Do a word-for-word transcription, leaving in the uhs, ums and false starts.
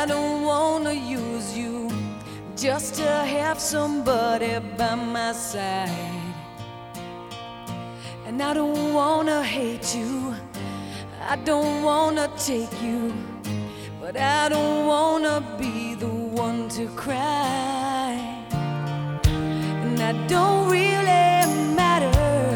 I don't wanna use you just to have somebody by my side. And I don't wanna hate you, I don't wanna take you, but I don't wanna be